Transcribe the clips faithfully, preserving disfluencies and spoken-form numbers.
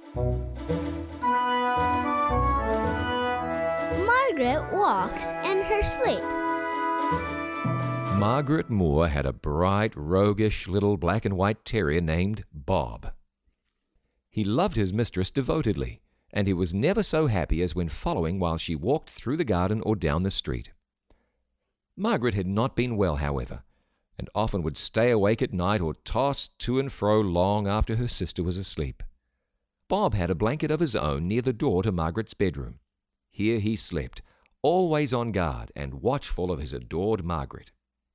Margaret walks in her sleep. Margaret Moore had a bright, roguish little black and white terrier named Bob. He loved his mistress devotedly, and he was never so happy as when following while she walked through the garden or down the street. Margaret had not been well, however, and often would stay awake at night or toss to and fro long after her sister was asleep. Bob had a blanket of his own near the door to Margaret's bedroom. Here he slept, always on guard and watchful of his adored Margaret.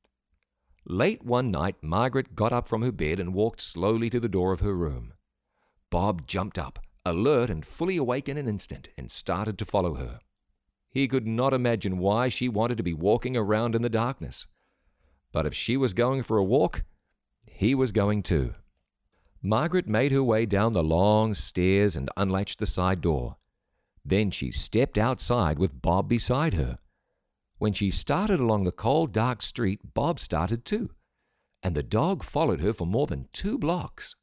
Late one night Margaret got up from her bed and walked slowly to the door of her room. Bob jumped up, alert and fully awake in an instant, and started to follow her. He could not imagine why she wanted to be walking around in the darkness. But if she was going for a walk, he was going too. Margaret made her way down the long stairs and unlatched the side door. Then she stepped outside with Bob beside her. When she started along the cold, dark street, Bob started too, and the dog followed her for more than two blocks.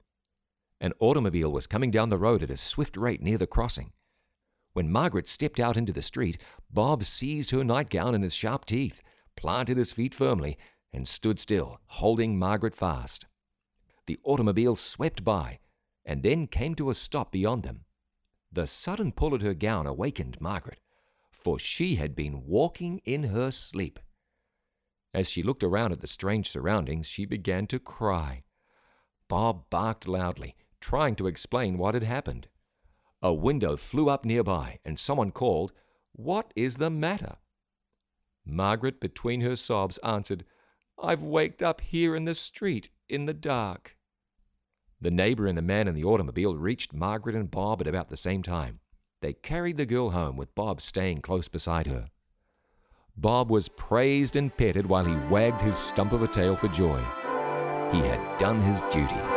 An automobile was coming down the road at a swift rate near the crossing. When Margaret stepped out into the street, Bob seized her nightgown in his sharp teeth, planted his feet firmly, and stood still, holding Margaret fast. The automobile swept by, and then came to a stop beyond them. The sudden pull at her gown awakened Margaret, for she had been walking in her sleep. As she looked around at the strange surroundings, she began to cry. Bob barked loudly, trying to explain what had happened. A window flew up nearby, and someone called, "What is the matter?" Margaret, between her sobs, answered, "I've waked up here in the street, in the dark." The neighbor and the man in the automobile reached Margaret and Bob at about the same time. They carried the girl home, with Bob staying close beside her. Bob was praised and petted while he wagged his stump of a tail for joy. He had done his duty.